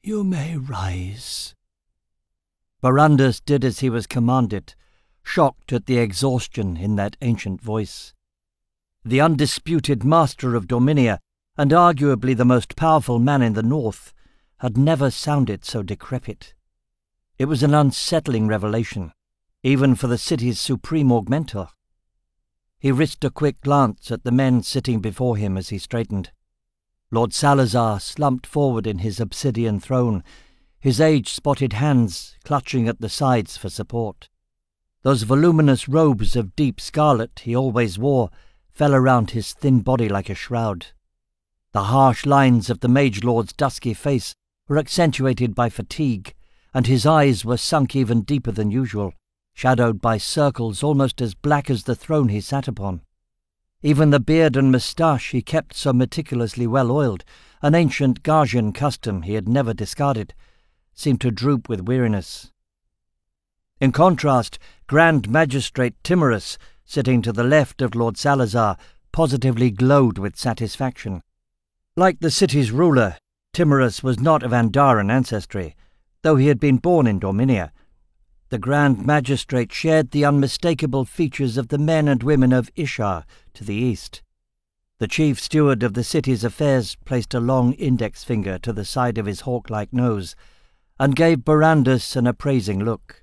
You may rise." Barandus did as he was commanded, shocked at the exhaustion in that ancient voice. The undisputed master of Dominia, and arguably the most powerful man in the north, had never sounded so decrepit. It was an unsettling revelation, even for the city's supreme augmentor. He risked a quick glance at the men sitting before him as he straightened. Lord Salazar slumped forward in his obsidian throne, his age-spotted hands clutching at the sides for support. Those voluminous robes of deep scarlet he always wore fell around his thin body like a shroud. The harsh lines of the Mage Lord's dusky face were accentuated by fatigue, and his eyes were sunk even deeper than usual, shadowed by circles almost as black as the throne he sat upon. Even the beard and moustache he kept so meticulously well-oiled, an ancient Gargian custom he had never discarded, seemed to droop with weariness. In contrast, Grand Magistrate Timorous, sitting to the left of Lord Salazar, positively glowed with satisfaction. Like the city's ruler, Timorous was not of Andaran ancestry, though he had been born in Dominia. The Grand Magistrate shared the unmistakable features of the men and women of Ishar to the east. The chief steward of the city's affairs placed a long index finger to the side of his hawk-like nose, and gave Barandus an appraising look.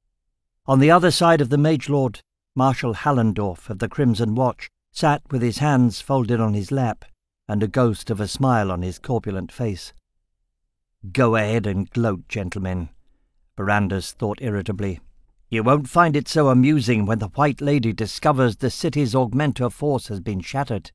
On the other side of the Mage Lord, Marshal Hallendorf of the Crimson Watch sat with his hands folded on his lap, and a ghost of a smile on his corpulent face. "Go ahead and gloat, gentlemen," Barandus thought irritably. "You won't find it so amusing when the White Lady discovers the city's augmentor force has been shattered."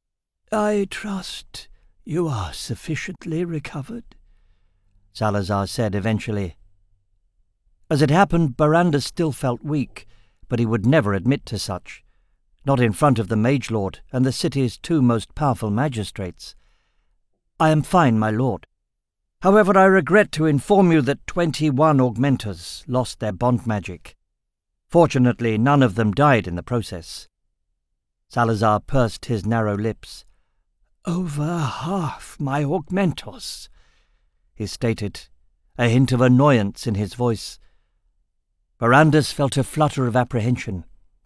"I trust you are sufficiently recovered," Salazar said eventually. As it happened, Barandus still felt weak, but he would never admit to such, not in front of the Mage Lord and the city's two most powerful magistrates. "I am fine, my lord. However, I regret to inform you that 21 augmenters lost their bond magic. Fortunately, none of them died in the process." Salazar pursed his narrow lips. "Over half my augmentors," he stated, a hint of annoyance in his voice. Barandus felt a flutter of apprehension.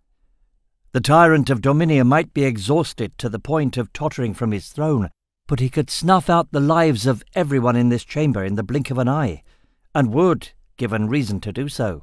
The tyrant of Dominia might be exhausted to the point of tottering from his throne, but he could snuff out the lives of everyone in this chamber in the blink of an eye, and would, given reason to do so.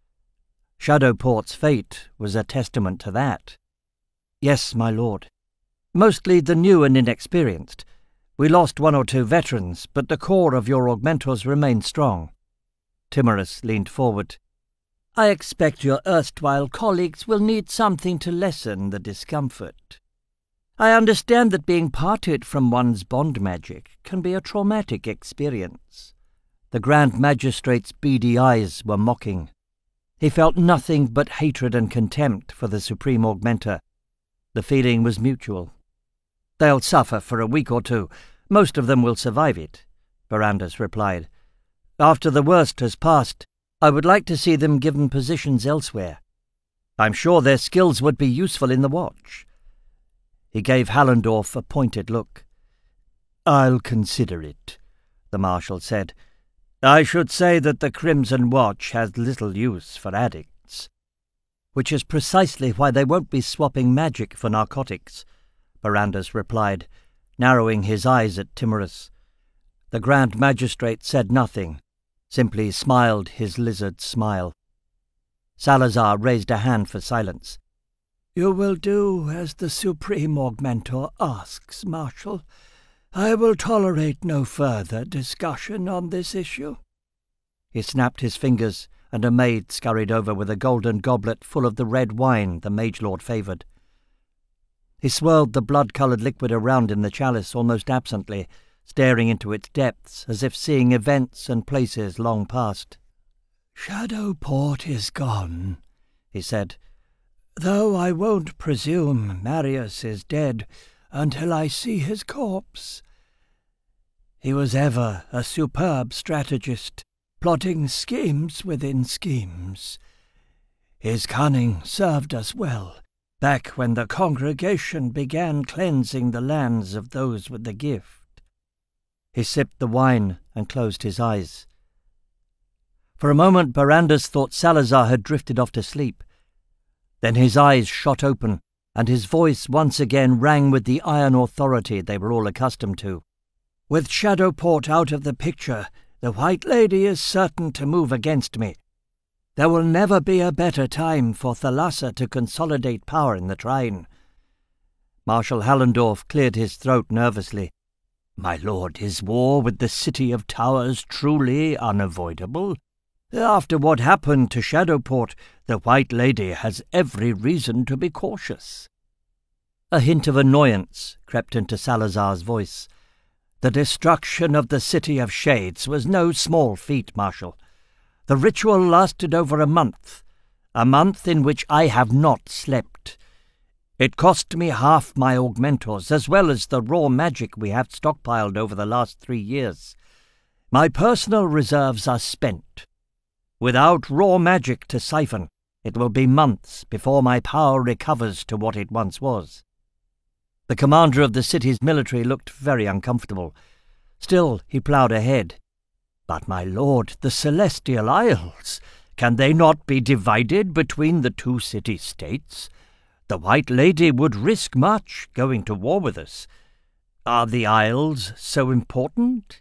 Shadowport's fate was a testament to that. "Yes, my lord. Mostly the new and inexperienced. We lost 1 or 2 veterans, but the core of your augmentors remained strong." Timorous leaned forward. "I expect your erstwhile colleagues will need something to lessen the discomfort. I understand that being parted from one's bond magic can be a traumatic experience." The Grand Magistrate's beady eyes were mocking. He felt nothing but hatred and contempt for the Supreme Augmentor. The feeling was mutual. "They'll suffer for a week or 2. Most of them will survive it," Barandus replied. "After the worst has passed, I would like to see them given positions elsewhere. I'm sure their skills would be useful in the Watch." He gave Hallendorf a pointed look. "I'll consider it," the Marshal said. "I should say that the Crimson Watch has little use for addicts." "Which is precisely why they won't be swapping magic for narcotics," Barandus replied, narrowing his eyes at Timorous. The Grand Magistrate said nothing, simply smiled his lizard smile. Salazar raised a hand for silence. "You will do as the Supreme Augmentor asks, Marshal. I will tolerate no further discussion on this issue." He snapped his fingers, and a maid scurried over with a golden goblet full of the red wine the Mage Lord favoured. He swirled the blood-coloured liquid around in the chalice almost absently, staring into its depths as if seeing events and places long past. "Shadowport is gone," he said, "though I won't presume Marius is dead until I see his corpse. He was ever a superb strategist, plotting schemes within schemes. His cunning served us well, back when the congregation began cleansing the lands of those with the gift. He sipped the wine and closed his eyes. For a moment Barandus thought Salazar had drifted off to sleep. Then his eyes shot open, and his voice once again rang with the iron authority they were all accustomed to. "With Shadowport out of the picture, the White Lady is certain to move against me. There will never be a better time for Thalassa to consolidate power in the Trine." Marshal Hallandorf cleared his throat nervously. "My lord, is war with the City of Towers truly unavoidable? After what happened to Shadowport, the White Lady has every reason to be cautious." A hint of annoyance crept into Salazar's voice. "The destruction of the City of Shades was no small feat, Marshal. The ritual lasted over a month in which I have not slept. It cost me half my augmentors, as well as the raw magic we have stockpiled over the last 3 years. My personal reserves are spent. Without raw magic to siphon, it will be months before my power recovers to what it once was." The commander of the city's military looked very uncomfortable. Still, he ploughed ahead. "But, my lord, the Celestial Isles, can they not be divided between the 2 city-states? The White Lady would risk much going to war with us. Are the Isles so important?"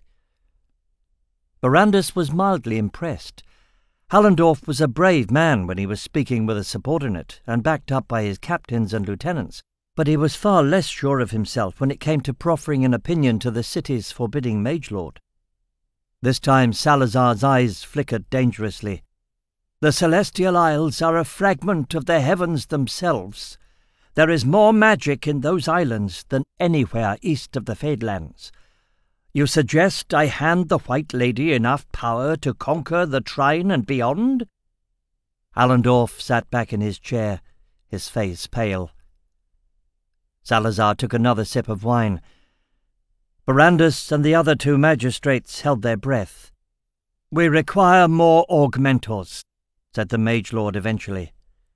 Barandus was mildly impressed. Hallandorf was a brave man when he was speaking with a subordinate and backed up by his captains and lieutenants, but he was far less sure of himself when it came to proffering an opinion to the city's forbidding magelord. This time Salazar's eyes flickered dangerously. "The Celestial Isles are a fragment of the heavens themselves. There is more magic in those islands than anywhere east of the Fadelands. You suggest I hand the White Lady enough power to conquer the Trine and beyond?" Hallandorf sat back in his chair, his face pale. Salazar took another sip of wine. Barandus and the other 2 magistrates held their breath. "We require more augmentors," said the magelord eventually.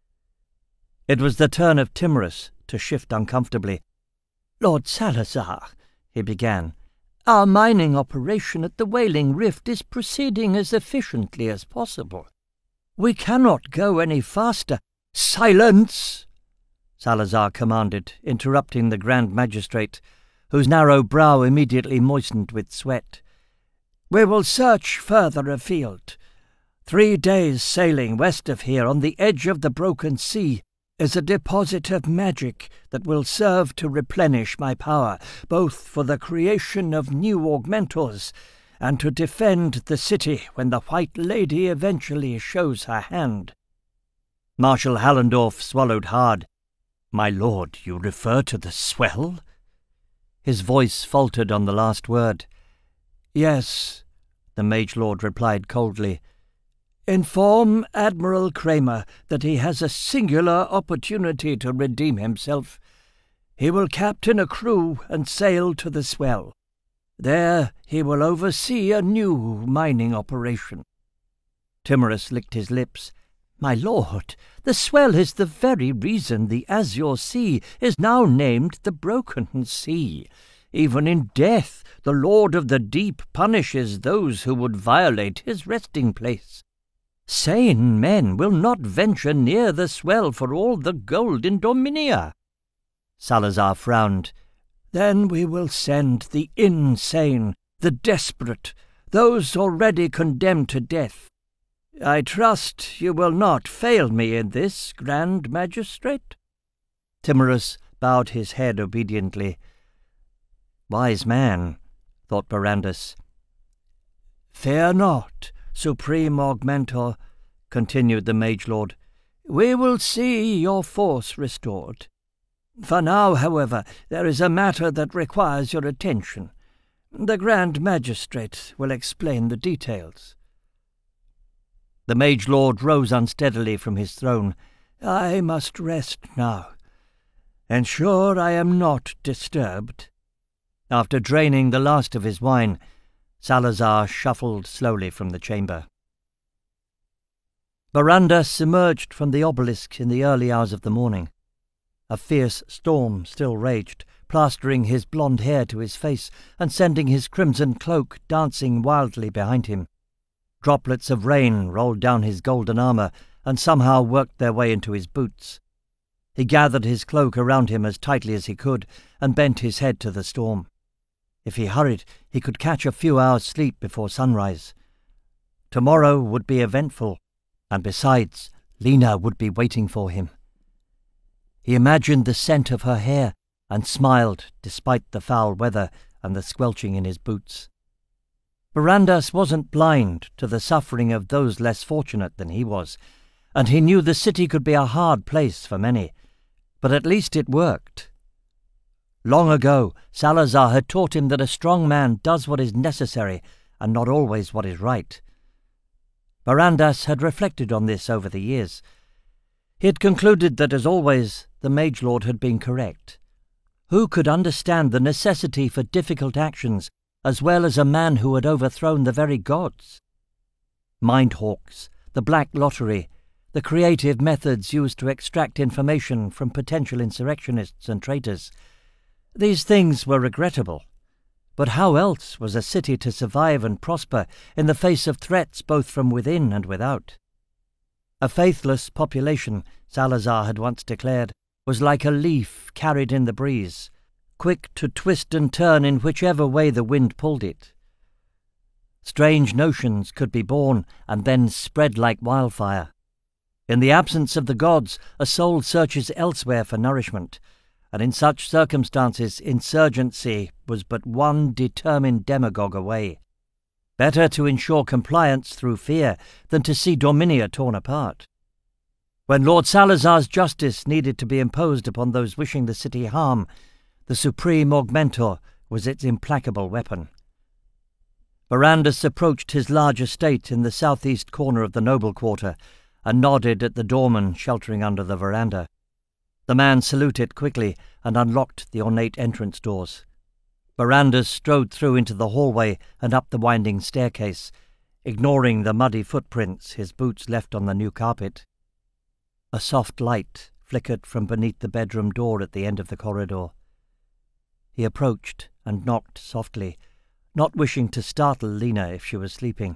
It was the turn of Timorous to shift uncomfortably. "Lord Salazar," he began, "our mining operation at the Wailing Rift is proceeding as efficiently as possible. We cannot go any faster." "Silence!" Salazar commanded, interrupting the Grand Magistrate, whose narrow brow immediately moistened with sweat. "We will search further afield. 3 days' sailing west of here, on the edge of the Broken Sea, is a deposit of magic that will serve to replenish my power, both for the creation of new augmentors and to defend the city when the White Lady eventually shows her hand." Marshal Hallandorf swallowed hard. "My lord, you refer to the swell?" His voice faltered on the last word. "Yes," the magelord replied coldly. "Inform Admiral Kramer that he has a singular opportunity to redeem himself. He will captain a crew and sail to the swell. There he will oversee a new mining operation." Timorous licked his lips. "My lord, the swell is the very reason the Azure Sea is now named the Broken Sea. Even in death, the Lord of the Deep punishes those who would violate his resting place. Sane men will not venture near the swell for all the gold in Dominia." Salazar frowned. "Then we will send the insane, the desperate, those already condemned to death. I trust you will not fail me in this, Grand Magistrate?" Timorous bowed his head obediently. "Wise man," thought Barandus. "Fear not, Supreme Augmentor," continued the magelord. "We will see your force restored. For now, however, there is a matter that requires your attention. The Grand Magistrate will explain the details." The magelord rose unsteadily from his throne. "I must rest now. Ensure I am not disturbed." After draining the last of his wine, Salazar shuffled slowly from the chamber. Barandus emerged from the obelisk in the early hours of the morning. A fierce storm still raged, plastering his blonde hair to his face and sending his crimson cloak dancing wildly behind him. Droplets of rain rolled down his golden armour and somehow worked their way into his boots. He gathered his cloak around him as tightly as he could and bent his head to the storm. If he hurried, he could catch a few hours' sleep before sunrise. Tomorrow would be eventful, and besides, Lena would be waiting for him. He imagined the scent of her hair and smiled despite the foul weather and the squelching in his boots. Barandas wasn't blind to the suffering of those less fortunate than he was, and he knew the city could be a hard place for many, but at least it worked. Long ago, Salazar had taught him that a strong man does what is necessary and not always what is right. Barandas had reflected on this over the years. He had concluded that, as always, the Mage Lord had been correct. Who could understand the necessity for difficult actions as well as a man who had overthrown the very gods? Mindhawks, the Black Lottery, the creative methods used to extract information from potential insurrectionists and traitors. These things were regrettable. But how else was a city to survive and prosper in the face of threats both from within and without? A faithless population, Salazar had once declared, was like a leaf carried in the breeze, quick to twist and turn in whichever way the wind pulled it. Strange notions could be born and then spread like wildfire. In the absence of the gods, a soul searches elsewhere for nourishment, and in such circumstances insurgency was but one determined demagogue away. Better to ensure compliance through fear than to see Dominia torn apart. When Lord Salazar's justice needed to be imposed upon those wishing the city harm, the Supreme Augmentor was its implacable weapon. Barandas approached his large estate in the southeast corner of the noble quarter and nodded at the doorman sheltering under the veranda. The man saluted quickly and unlocked the ornate entrance doors. Barandas strode through into the hallway and up the winding staircase, ignoring the muddy footprints his boots left on the new carpet. A soft light flickered from beneath the bedroom door at the end of the corridor. He approached and knocked softly, not wishing to startle Lena if she was sleeping.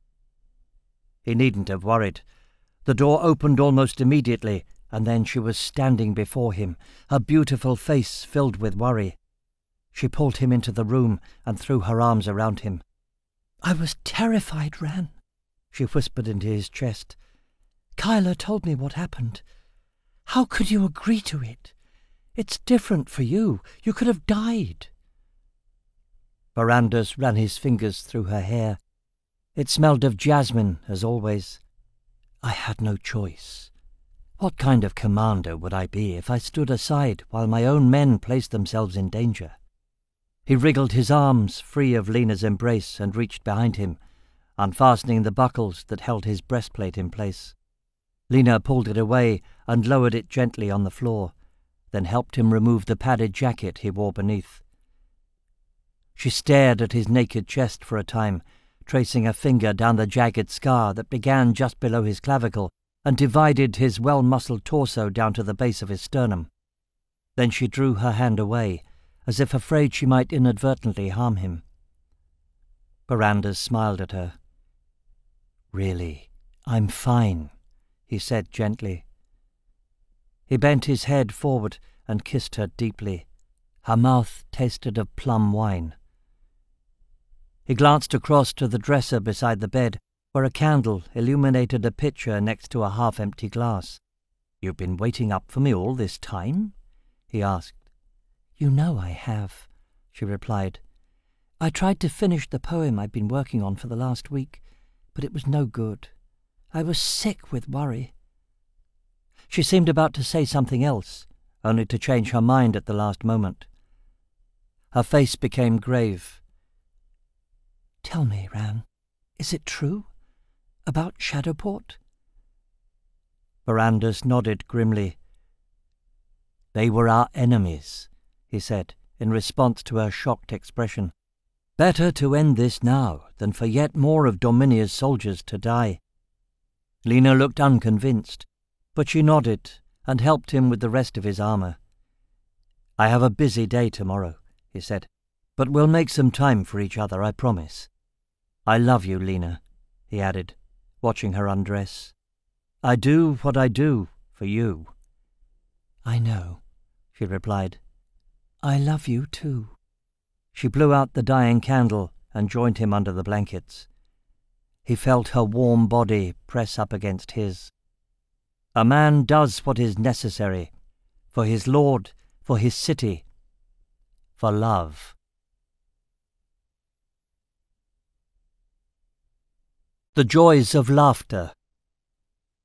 He needn't have worried. The door opened almost immediately, and then she was standing before him, her beautiful face filled with worry. She pulled him into the room and threw her arms around him. "I was terrified, Ran," she whispered into his chest. "Kyla told me what happened. How could you agree to it? It's different for you. You could have died." Barandas ran his fingers through her hair. It smelled of jasmine, as always. "I had no choice. What kind of commander would I be if I stood aside while my own men placed themselves in danger?" He wriggled his arms free of Lena's embrace and reached behind him, unfastening the buckles that held his breastplate in place. Lena pulled it away and lowered it gently on the floor, then helped him remove the padded jacket he wore beneath. She stared at his naked chest for a time, tracing a finger down the jagged scar that began just below his clavicle and divided his well-muscled torso down to the base of his sternum. Then she drew her hand away, as if afraid she might inadvertently harm him. Barandas smiled at her. "Really, I'm fine," he said gently. He bent his head forward and kissed her deeply. Her mouth tasted of plum wine. He glanced across to the dresser beside the bed, where a candle illuminated a pitcher next to a half-empty glass. "You've been waiting up for me all this time?" he asked. "You know I have," she replied. "I tried to finish the poem I'd been working on for the last week, but it was no good. I was sick with worry." She seemed about to say something else, only to change her mind at the last moment. Her face became grave. "Tell me, Ran, is it true? About Shadowport?" Barandas nodded grimly. "They were our enemies," he said, in response to her shocked expression. "Better to end this now than for yet more of Dominia's soldiers to die." Lena looked unconvinced, but she nodded and helped him with the rest of his armour. "I have a busy day tomorrow," he said, "but we'll make some time for each other, I promise. I love you, Lena," he added, watching her undress. "I do what I do for you." "I know," she replied. "I love you too." She blew out the dying candle and joined him under the blankets. He felt her warm body press up against his. A man does what is necessary for his lord, for his city, for love. The joys of laughter.